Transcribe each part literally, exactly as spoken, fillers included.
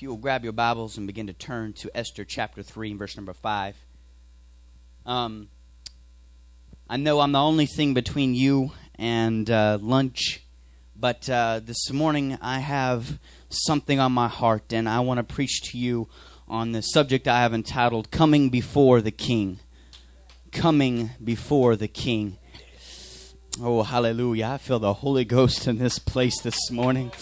If you will grab your Bibles and begin to turn to Esther chapter three, verse number five. Um, I know I'm the only thing between you and uh, lunch, but uh, this morning I have something on my heart, and I want to preach to you on the subject I have entitled, Coming Before the King. Coming Before the King. Oh, hallelujah. I feel the Holy Ghost in this place this morning.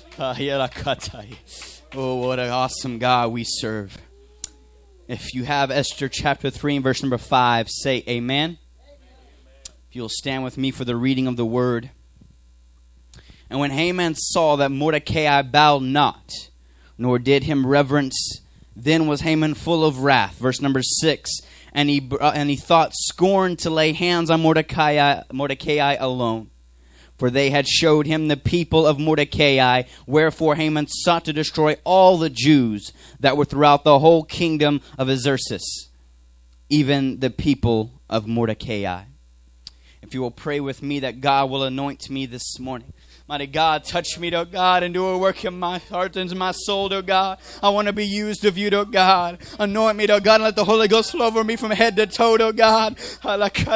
Oh, what an awesome God we serve. If you have Esther chapter three and verse number five, say amen. If you'll stand with me for the reading of the word. And when Haman saw that Mordecai bowed not, nor did him reverence, then was Haman full of wrath. Verse number six. And he uh, and he thought scorn to lay hands on Mordecai, Mordecai alone. For they had showed him the people of Mordecai, wherefore Haman sought to destroy all the Jews that were throughout the whole kingdom of Xerxes, even the people of Mordecai. If you will pray with me that God will anoint me this morning. Mighty God, touch me, dear God, and do a work in my heart and in my soul, dear God. I want to be used of you, dear God. Anoint me, dear God, and let the Holy Ghost flow over me from head to toe, dear God. In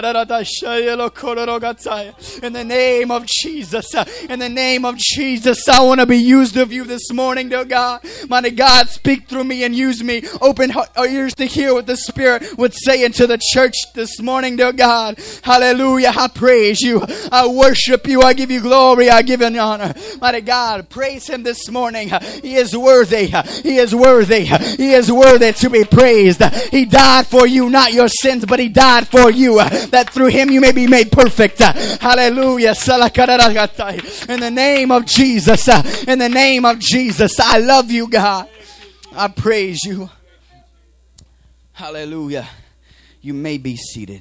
the name of Jesus, in the name of Jesus, I want to be used of you this morning, dear God. Mighty God, speak through me and use me. Open our ears to hear what the Spirit would say into the church this morning, dear God. Hallelujah. I praise you. I worship you. I give you glory. I give you an honor. Mighty God, praise him this morning. He is worthy. He is worthy. He is worthy to be praised. He died for you, not your sins, but he died for you, that through him you may be made perfect. Hallelujah. In the name of Jesus, in the name of Jesus, I love you, God. I praise you. Hallelujah. You may be seated.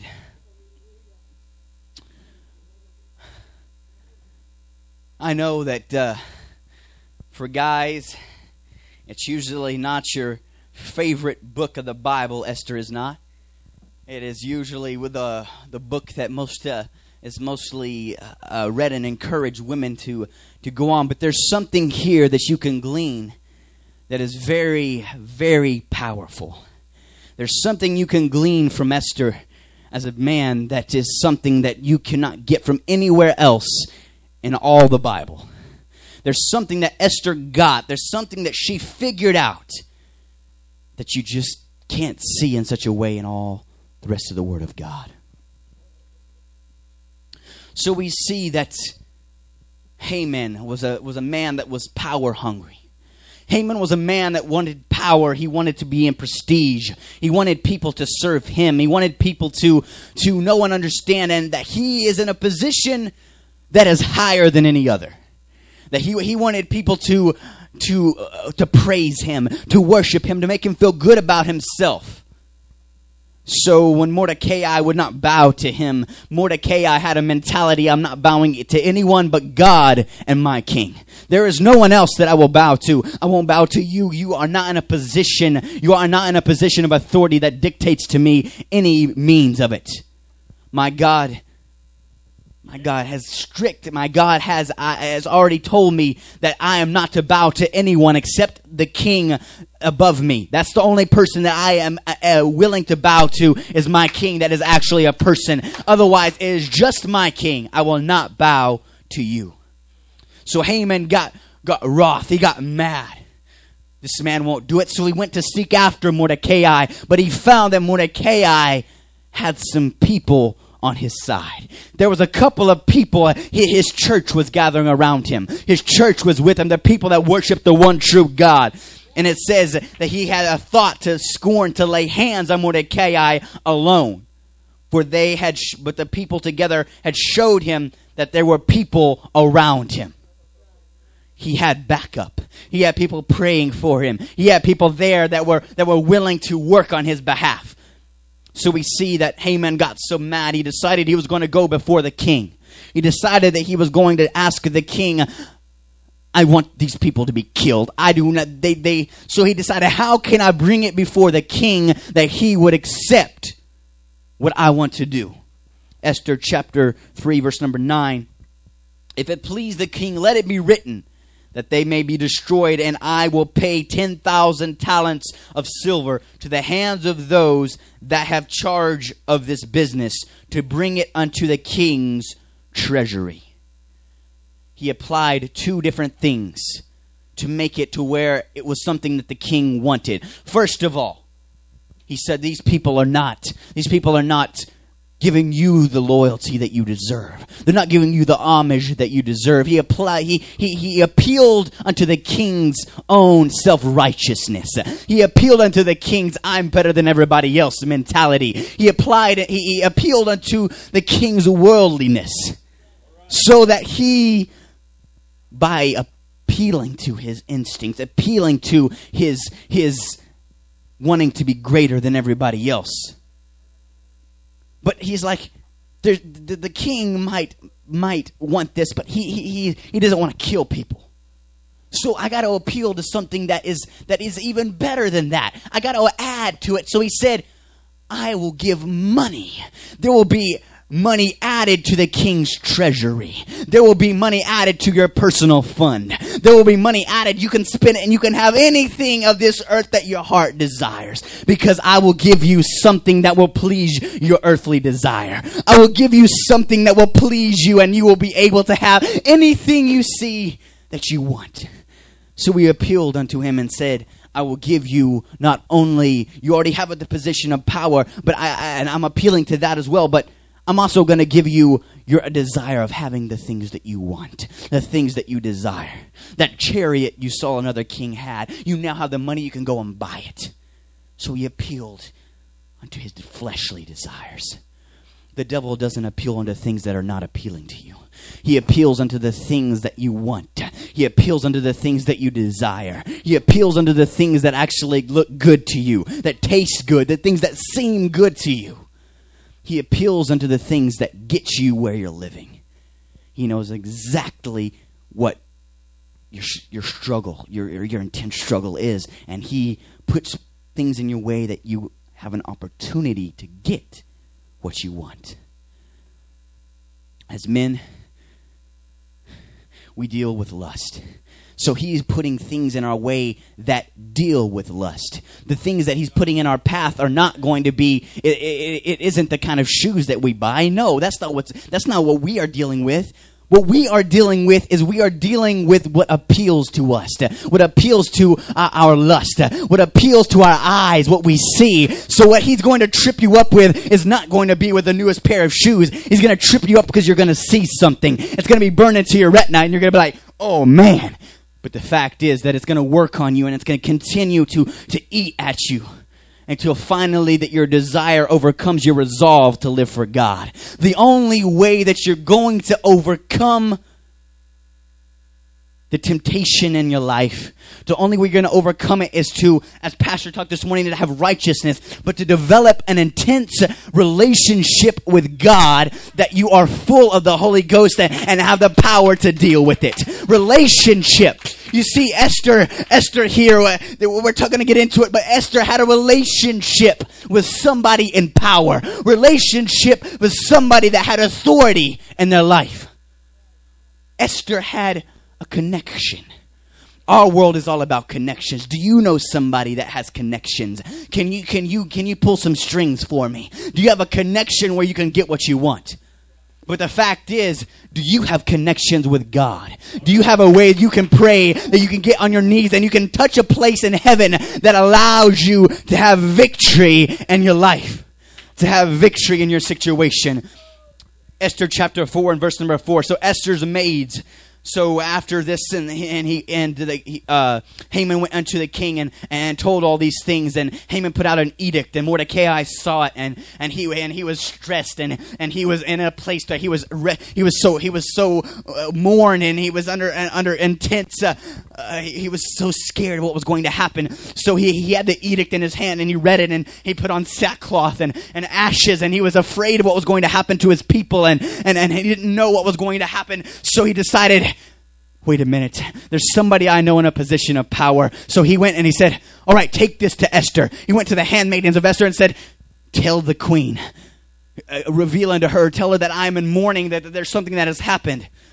I know that uh, for guys, it's usually not your favorite book of the Bible. Esther is not. It is usually with the the book that most uh, is mostly uh, read and encourage women to to go on. But there's something here that you can glean that is very, very powerful. There's something you can glean from Esther as a man that is something that you cannot get from anywhere else in all the Bible. There's something that Esther got. There's something that she figured out that you just can't see in such a way in all the rest of the Word of God. So we see that Haman was a was a man that was power hungry. Haman was a man that wanted power. He wanted to be in prestige. He wanted people to serve him. He wanted people to, to know and understand, and that he is in a position that is higher than any other. That he he wanted people to to uh, to praise him, to worship him, to make him feel good about himself. So when Mordecai would not bow to him, Mordecai had a mentality: I'm not bowing to anyone but God and my king. There is no one else that I will bow to. I won't bow to you. You are not in a position. You are not in a position of authority that dictates to me any means of it. My God. My God has strict, my God has uh, has already told me that I am not to bow to anyone except the king above me. That's the only person that I am uh, willing to bow to is my king that is actually a person. Otherwise, it is just my king. I will not bow to you. So Haman got, got wroth. He got mad. This man won't do it. So he went to seek after Mordecai. But he found that Mordecai had some people on his side. There was a couple of people. His church was gathering around him. His church was with him. The people that worship the one true God. And it says that he had a thought to scorn to lay hands on Mordecai alone. For they had, but the people together had showed him that there were people around him. He had backup. He had people praying for him. He had people there that were that were willing to work on his behalf. So we see that Haman got so mad, he decided he was going to go before the king. He decided that he was going to ask the king, I want these people to be killed. I do not, they, they, so he decided, how can I bring it before the king that he would accept what I want to do? Esther chapter three, verse number nine. If it please the king, let it be written that they may be destroyed, and I will pay ten thousand talents of silver to the hands of those that have charge of this business, to bring it unto the king's treasury. He applied two different things to make it to where it was something that the king wanted. First of all, he said, these people are not, these people are not giving you the loyalty that you deserve. They're not giving you the homage that you deserve. He applied, he, he, he appealed unto the king's own self-righteousness. He appealed unto the king's I'm better than everybody else mentality. He applied, he, he appealed unto the king's worldliness, so that he, by appealing to his instincts, appealing to his, his wanting to be greater than everybody else. But he's like, the, the king might might want this, but he he he doesn't want to kill people. So I got to appeal to something that is that is even better than that. I got to add to it. So he said, I will give money. There will be money added to the king's treasury. There will be money added to your personal fund. There will be money added. You can spend it and you can have anything of this earth that your heart desires, because I will give you something that will please your earthly desire. I will give you something that will please you, and you will be able to have anything you see that you want. So we appealed unto him and said, I will give you not only, you already have the position of power, but I, I and I'm appealing to that as well, but I'm also going to give you your desire of having the things that you want, the things that you desire. That chariot you saw another king had, you now have the money, you can go and buy it. So he appealed unto his fleshly desires. The devil doesn't appeal unto things that are not appealing to you. He appeals unto the things that you want. He appeals unto the things that you desire. He appeals unto the things that actually look good to you, that taste good, the things that seem good to you. He appeals unto the things that get you where you're living. He knows exactly what your your struggle, your your intense struggle is, and he puts things in your way that you have an opportunity to get what you want. As men, we deal with lust. So he's putting things in our way that deal with lust. The things that he's putting in our path are not going to be, it, it, it isn't the kind of shoes that we buy. No, that's not what's, that's not what we are dealing with. What we are dealing with is we are dealing with what appeals to us, what appeals to uh, our lust, what appeals to our eyes, what we see. So what he's going to trip you up with is not going to be with the newest pair of shoes. He's going to trip you up because you're going to see something. It's going to be burned into your retina, and you're going to be like, oh man. But the fact is that it's going to work on you, and it's going to continue to, to eat at you until finally that your desire overcomes your resolve to live for God. The only way that you're going to overcome the temptation in your life, the only way you're going to overcome it is to, as Pastor talked this morning, to have righteousness, but to develop an intense relationship with God, that you are full of the Holy Ghost and, and have the power to deal with it. Relationship. You see, Esther, Esther here, uh, we're going to get into it, but Esther had a relationship with somebody in power. Relationship with somebody that had authority in their life. Esther had a connection. Our world is all about connections. Do you know somebody that has connections? Can you can you can you pull some strings for me? Do you have a connection where you can get what you want? But the fact is, do you have connections with God? Do you have a way you can pray, that you can get on your knees and you can touch a place in heaven that allows you to have victory in your life, to have victory in your situation? Esther chapter four and verse number four. So Esther's maids. So after this, and, and he and the, uh, Haman went unto the king and, and told all these things, and Haman put out an edict, and Mordecai saw it, and, and he and he was stressed, and, and he was in a place that he was re- he was so he was so uh, mourned, and he was under uh, under intense. Uh, uh, he was so scared of what was going to happen. So he he had the edict in his hand, and he read it, and he put on sackcloth and, and ashes, and he was afraid of what was going to happen to his people, and, and and he didn't know what was going to happen. So he decided, wait a minute, there's somebody I know in a position of power. So he went and he said, all right, take this to Esther. He went to the handmaidens of Esther and said, tell the queen, uh, reveal unto her, tell her that I'm in mourning, that, that there's something that has happened.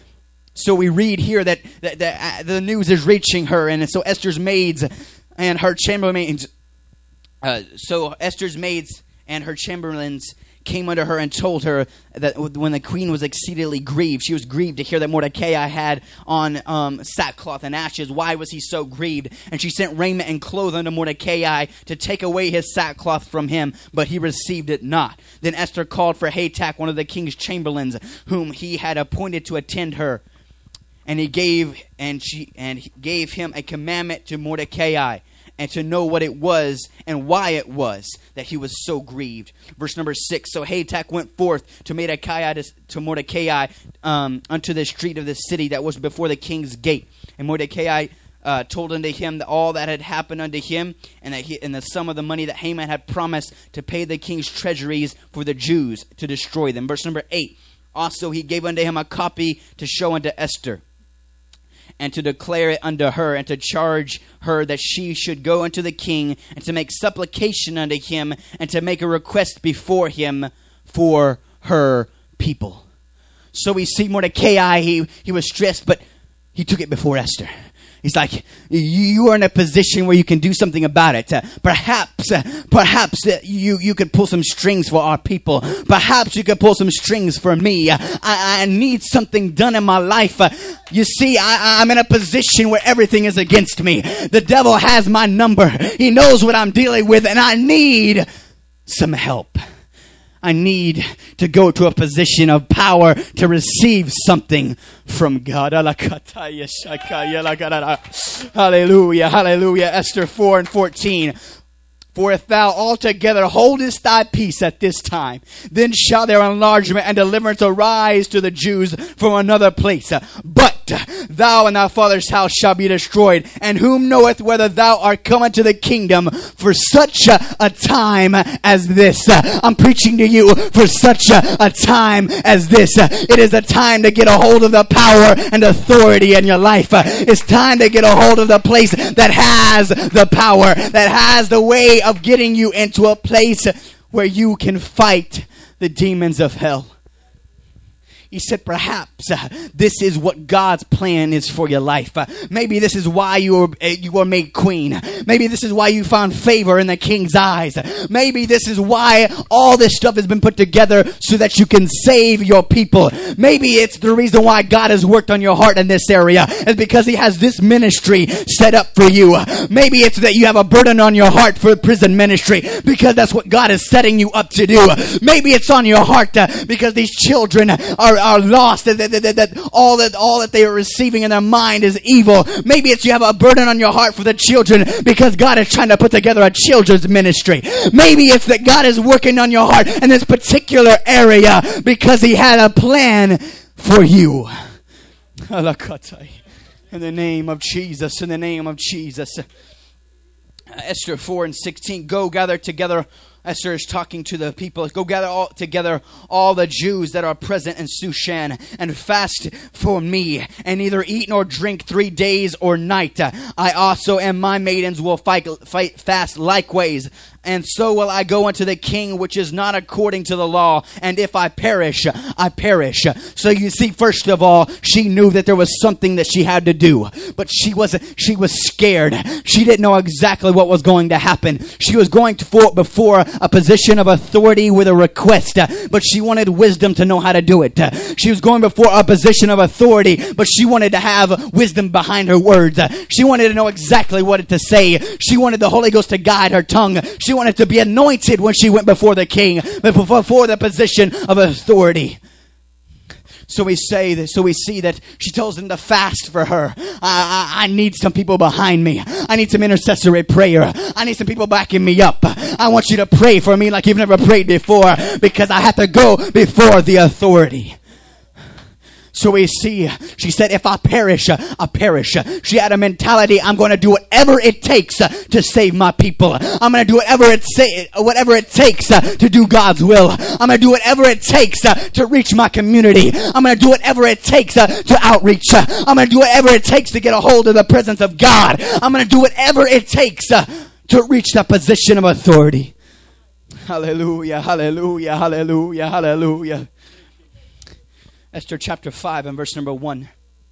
So we read here that, that, that uh, the news is reaching her, and so Esther's maids and her chambermaids, uh, so Esther's maids and her chamberlains came unto her and told her that when the queen was exceedingly grieved, she was grieved to hear that Mordecai had on um, sackcloth and ashes. Why was he so grieved? And she sent raiment and clothes unto Mordecai to take away his sackcloth from him, but he received it not. Then Esther called for Hatak, one of the king's chamberlains, whom he had appointed to attend her, and he gave and she and he gave him a commandment to Mordecai, and to know what it was and why it was that he was so grieved. Verse number six. So Hatak went forth to Mordecai, to Mordecai um, unto the street of the city that was before the king's gate. And Mordecai uh, told unto him that all that had happened unto him, and that he, and the sum of the money that Haman had promised to pay the king's treasuries for the Jews to destroy them. Verse number eight. Also he gave unto him a copy to show unto Esther, and to declare it unto her, and to charge her that she should go unto the king, and to make supplication unto him, and to make a request before him for her people. So we see Mordecai, he, he was stressed, but he took it before Esther. He's like, you are in a position where you can do something about it. Uh, perhaps, uh, perhaps uh, you, you could pull some strings for our people. Perhaps you could pull some strings for me. Uh, I, I need something done in my life. Uh, you see, I, I'm in a position where everything is against me. The devil has my number. He knows what I'm dealing with, and I need some help. I need to go to a position of power to receive something from God. Hallelujah, hallelujah. Esther four and fourteen. For if thou altogether holdest thy peace at this time, then shall their enlargement and deliverance arise to the Jews from another place. But thou and thy father's house shall be destroyed, and whom knoweth whether thou art come into the kingdom for such a, a time as this? I'm preaching to you for such a, a time as this. It is a time to get a hold of the power and authority in your life. It's time to get a hold of the place that has the power, that has the way of getting you into a place where you can fight the demons of hell. He said, perhaps uh, this is what God's plan is for your life. Uh, maybe this is why you were, uh, you were made queen. Maybe this is why you found favor in the king's eyes. Maybe this is why all this stuff has been put together so that you can save your people. Maybe it's the reason why God has worked on your heart in this area is because he has this ministry set up for you. Maybe it's that you have a burden on your heart for prison ministry because that's what God is setting you up to do. Maybe it's on your heart uh, because these children are are lost, that, that, that, that all that all that they are receiving in their mind is evil. Maybe it's you have a burden on your heart for the children because God is trying to put together a children's ministry. Maybe it's that God is working on your heart in this particular area because he had a plan for you. In the name of Jesus, in the name of Jesus. Esther four and sixteen, go gather together. Esther is talking to the people. Go gather all together all the Jews that are present in Shushan and fast for me, and neither eat nor drink three days or night. I also and my maidens will fight, fight fast likewise. And so will I go unto the king, which is not according to the law. And if I perish, I perish. So you see, first of all, she knew that there was something that she had to do. But she was she was scared. She didn't know exactly what was going to happen. She was going to for, before a position of authority with a request. But she wanted wisdom to know how to do it. She was going before a position of authority, but she wanted to have wisdom behind her words. She wanted to know exactly what to say. She wanted the Holy Ghost to guide her tongue. She wanted to be anointed when she went before the king, but before the position of authority. So we say that. So we see that she tells them to fast for her. I, I, I need some people behind me. I need some intercessory prayer. I need some people backing me up. I want you to pray for me like you've never prayed before, because I have to go before the authority. So we see, she said, if I perish, I perish. She had a mentality, I'm going to do whatever it takes to save my people. I'm going to do whatever it, say, whatever it takes to do God's will. I'm going to do whatever it takes to reach my community. I'm going to do whatever it takes to outreach. I'm going to do whatever it takes to get a hold of the presence of God. I'm going to do whatever it takes to reach that position of authority. Hallelujah, hallelujah, hallelujah, hallelujah. Esther chapter five and verse number one.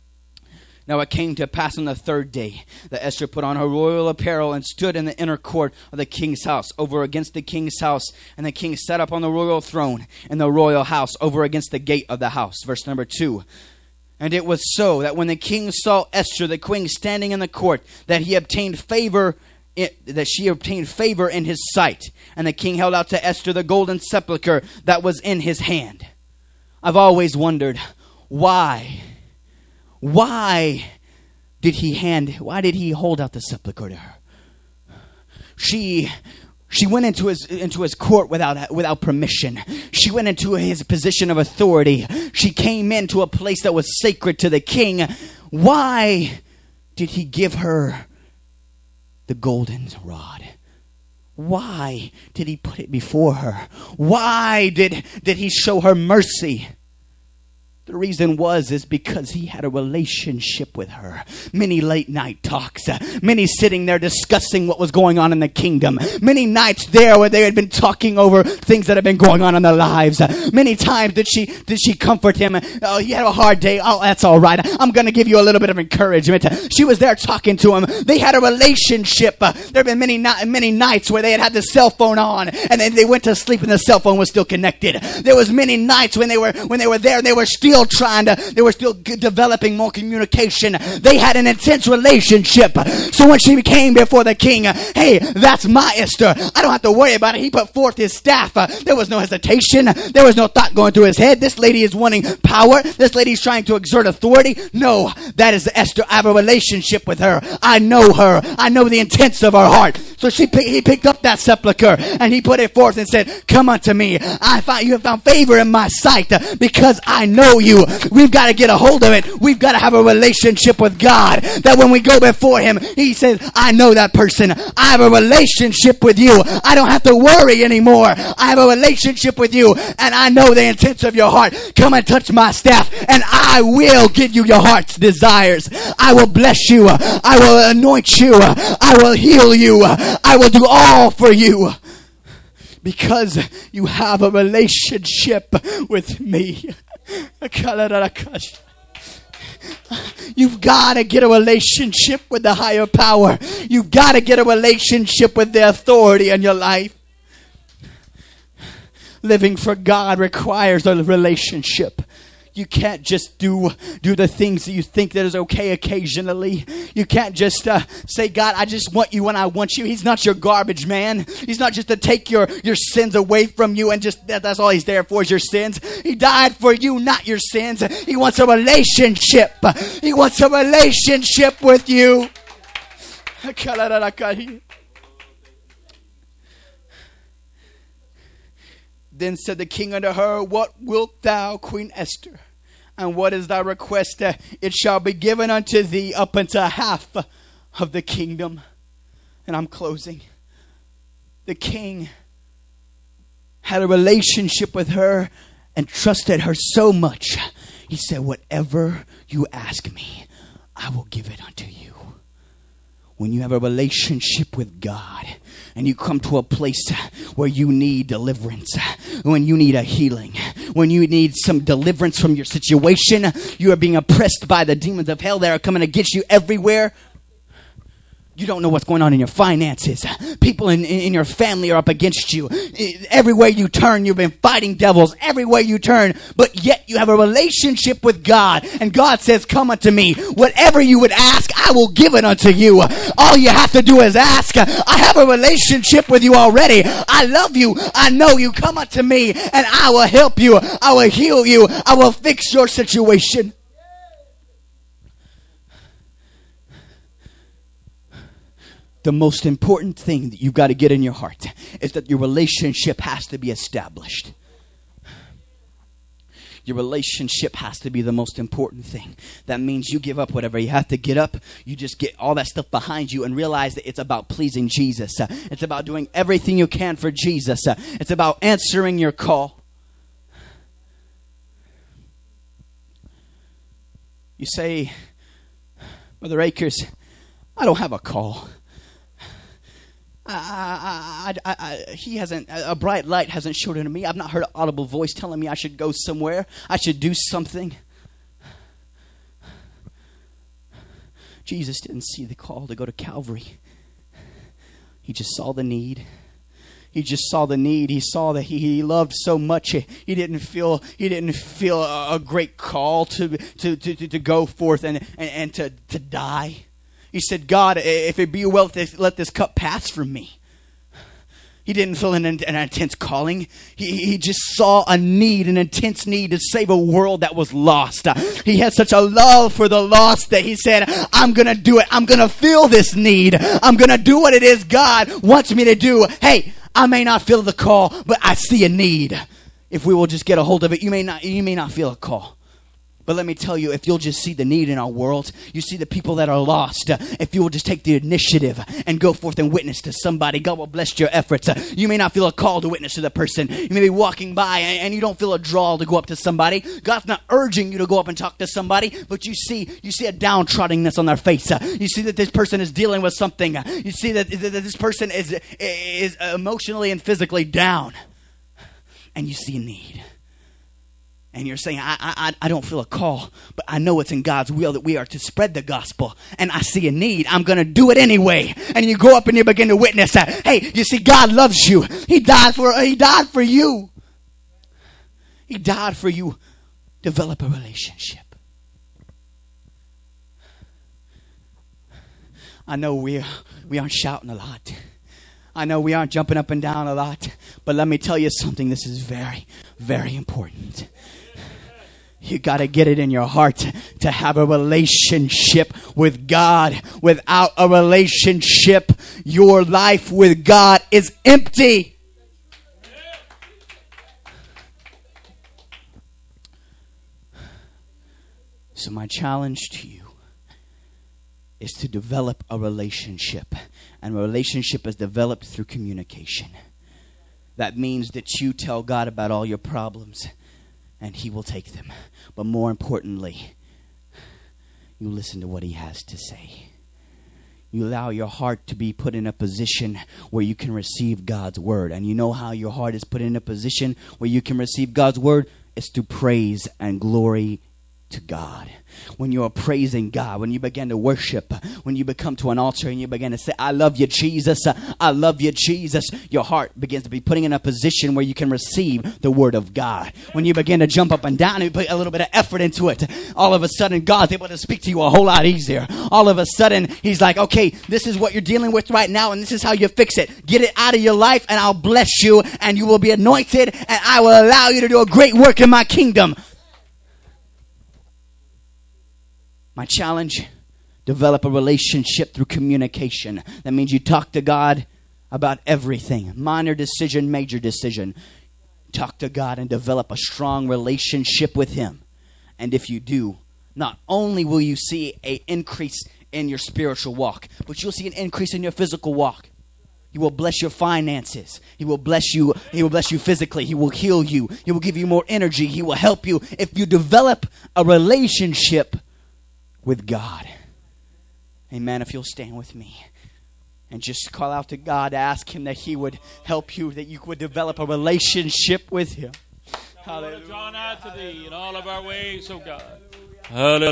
Now it came to pass on the third day that Esther put on her royal apparel and stood in the inner court of the king's house over against the king's house. And the king sat up on the royal throne in the royal house over against the gate of the house. Verse number two. And it was so that when the king saw Esther, the queen, standing in the court, that he obtained favor, it, that she obtained favor in his sight. And the king held out to Esther the golden sepulchre that was in his hand. I've always wondered, why? Why did he hand, why did he hold out the sepulchre to her? She, she went into his, into his court without, without permission. She went into his position of authority. She came into a place that was sacred to the king. Why did he give her the golden rod? Why did he put it before her? Why did, did he show her mercy? The reason was is because he had a relationship with her. Many late night talks. Uh, many sitting there discussing what was going on in the kingdom. Many nights there where they had been talking over things that had been going on in their lives. Uh, many times did she did she comfort him. Oh, he had a hard day. Oh, that's all right. I'm going to give you a little bit of encouragement. She was there talking to him. They had a relationship. Uh, there have been many many nights where they had had the cell phone on and then they went to sleep and the cell phone was still connected. There was many nights when they were when they were there and they were still trying to, they were still g- developing more communication. They had an intense relationship. So when she came before the king, uh, hey, that's my Esther. I don't have to worry about it. He put forth his staff. Uh, there was no hesitation. There was no thought going through his head. This lady is wanting power. This lady is trying to exert authority. No, that is Esther. I have a relationship with her. I know her. I know the intents of her heart. So she, he picked up that sepulcher and he put it forth and said, come unto me. I find you have found favor in my sight uh, because I know you. We've got to get a hold of it. We've got to have a relationship with God. That when we go before him, he says, I know that person. I have a relationship with you. I don't have to worry anymore. I have a relationship with you and I know the intents of your heart. Come and touch my staff and I will give you your heart's desires. I will bless you. I will anoint you. I will heal you. I will do all for you. Because you have a relationship with me. You've got to get a relationship with the higher power. You've got to get a relationship with the authority in your life. Living for God requires a relationship. You can't just do do the things that you think that is okay occasionally. You can't just uh, say, God, I just want you when I want you. He's not your garbage man. He's not just to take your, your sins away from you and just that, that's all he's there for is your sins. He died for you, not your sins. He wants a relationship. He wants a relationship with you. Then said the king unto her, what wilt thou, Queen Esther? And what is thy request? Uh, it shall be given unto thee up unto half of the kingdom. And I'm closing. The king had a relationship with her and trusted her so much. He said, whatever you ask me, I will give it unto you. When you have a relationship with God and you come to a place where you need deliverance, when you need a healing, when you need some deliverance from your situation, you are being oppressed by the demons of hell that are coming against you everywhere. You don't know what's going on in your finances. People in, in, in your family are up against you. Everywhere you turn, you've been fighting devils. Everywhere you turn. But yet you have a relationship with God. And God says, come unto me. Whatever you would ask, I will give it unto you. All you have to do is ask. I have a relationship with you already. I love you. I know you. Come unto me and I will help you. I will heal you. I will fix your situation. The most important thing that you've got to get in your heart is that your relationship has to be established. Your relationship has to be the most important thing. That means you give up whatever you have to get up. You just get all that stuff behind you and realize that it's about pleasing Jesus. Uh, it's about doing everything you can for Jesus. Uh, it's about answering your call. You say, Brother Akers, I don't have a call. I, I, I, I, he hasn't, a bright light hasn't showed into me. I've not heard an audible voice telling me I should go somewhere. I should do something. Jesus didn't see the call to go to Calvary. He just saw the need. He just saw the need. He saw that he, he loved so much. He, he didn't feel he didn't feel a, a great call to to, to, to go forth and, and, and to, to die. He said, God, if it be well, let this cup pass from me. He didn't feel an, an intense calling. He, he just saw a need, an intense need to save a world that was lost. Uh, he had such a love for the lost that he said, I'm going to do it. I'm going to feel this need. I'm going to do what it is God wants me to do. Hey, I may not feel the call, but I see a need. If we will just get a hold of it, you may not, you may not feel a call. But let me tell you, if you'll just see the need in our world, you see the people that are lost, uh, if you will just take the initiative and go forth and witness to somebody, God will bless your efforts. Uh, you may not feel a call to witness to the person. You may be walking by and, and you don't feel a draw to go up to somebody. God's not urging you to go up and talk to somebody, but you see you see a downtroddenness on their face. Uh, you see that this person is dealing with something. Uh, you see that, that this person is, is emotionally and physically down. And you see a need. And you're saying, I, I I don't feel a call, but I know it's in God's will that we are to spread the gospel. And I see a need. I'm going to do it anyway. And you go up and you begin to witness that. Hey, you see, God loves you. He died for, he died for you. He died for you. Develop a relationship. I know we, we aren't shouting a lot. I know we aren't jumping up and down a lot. But let me tell you something. This is very, very important. You got to get it in your heart to have a relationship with God. Without a relationship, your life with God is empty. So my challenge to you is to develop a relationship. And a relationship is developed through communication. That means that you tell God about all your problems and He will take them. But more importantly, you listen to what He has to say. You allow your heart to be put in a position where you can receive God's word. And you know how your heart is put in a position where you can receive God's word? It's to praise and glory to God. When you're praising God, when you begin to worship, when you become to an altar and you begin to say, I love you, Jesus, I love you, Jesus, your heart begins to be putting in a position where you can receive the word of God. When you begin to jump up and down and you put a little bit of effort into it, all of a sudden God's able to speak to you a whole lot easier. All of a sudden He's like, okay, this is what you're dealing with right now and this is how you fix it. Get it out of your life and I'll bless you and you will be anointed and I will allow you to do a great work in my kingdom. My challenge, develop a relationship through communication. That means you talk to God about everything. Minor decision, major decision. Talk to God and develop a strong relationship with Him. And if you do, not only will you see an increase in your spiritual walk, but you'll see an increase in your physical walk. He will bless your finances. He will bless you. He will bless you physically. He will heal you. He will give you more energy. He will help you. If you develop a relationship with God. Amen. If you'll stand with me and just call out to God, ask Him that He would help you, that you would develop a relationship with Him. Hallelujah. Draw nigh to Thee in all of our ways, oh God. Hallelujah.